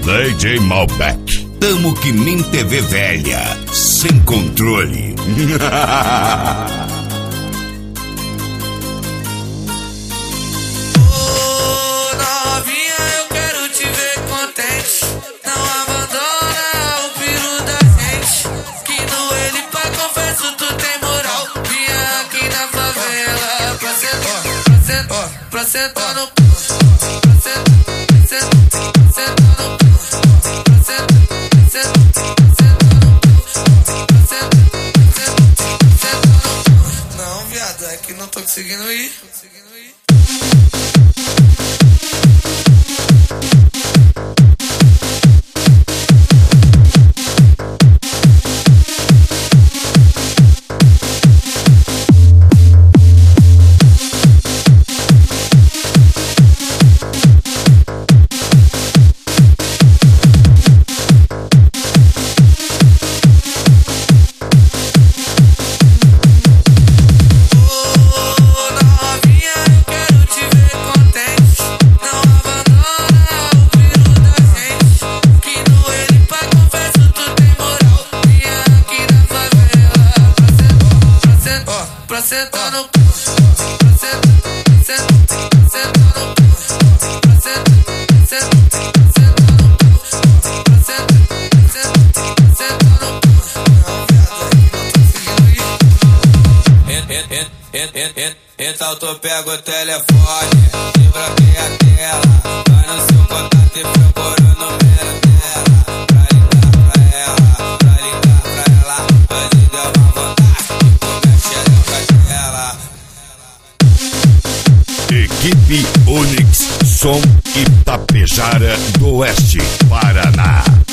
DJ Malbec. Tamo que nem TV velha, sem controle. Ô, novinha, eu quero te ver contente. Não abandona o piru da gente. Que no ele pra confesso tu tem moral. Vinha aqui na favela pra sentar no... Não, viado, é que não tô conseguindo ir. Pra sentar no... Então tu pega o telefone, desbloqueia a tela, vai no seu contato e procura o número dela. Pra ligar pra ela, hoje deu uma vontade de comer xereca dela. Equipe Onyx, Som e Tapejara do Oeste, Paraná.